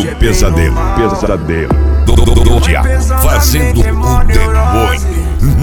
pesadelo. Dia fazendo o demônio.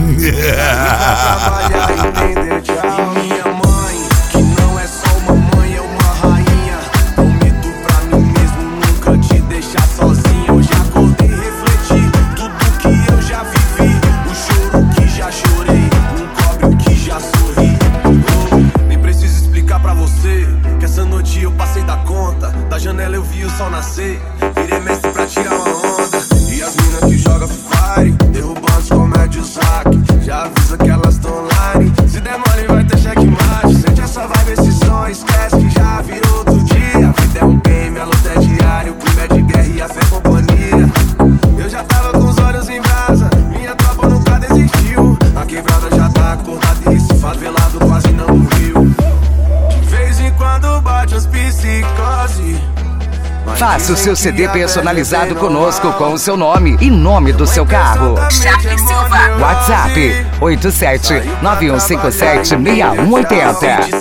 E minha mãe, que não é só uma mãe, é uma rainha. Prometo pra mim mesmo nunca te deixar sozinha. Eu já acordei, refleti tudo que eu já vivi, o choro que já chorei, cobre o que já sorri. Nem preciso explicar pra você que essa noite eu passei da conta. Da janela eu vi o sol nascer, virei mestre pra tirar uma onda. E as minas que jogam Free Fire, derrubando os comédios hack. Já avisa que elas tão online, se der mole vai ter checkmate. Sente essa vibe, esse som, esquece que já virou outro dia. A vida é um game, a luta é diária, o clima é de guerra e a fé é companhia. Eu já tava com os olhos em brasa, minha tropa nunca desistiu. A quebrada já tá acordada e esse favelado quase não dormiu. De vez em quando bate as psicose. Faça o seu CD personalizado conosco com o seu nome e nome do seu carro. Charles Silva. WhatsApp 87-9157-6180.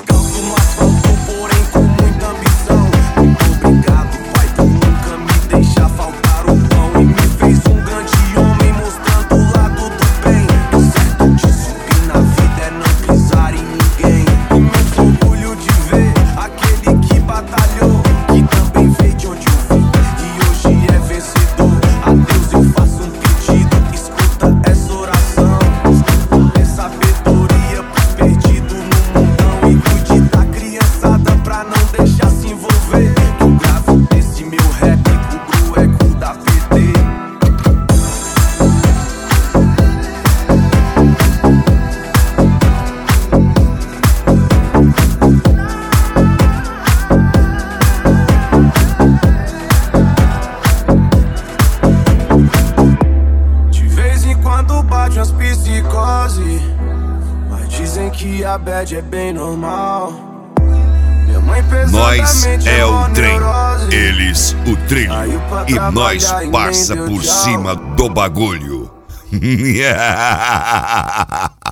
Mas dizem que a bad é bem normal. Nós é o trem, eles o trilho, e nós passa por cima do bagulho.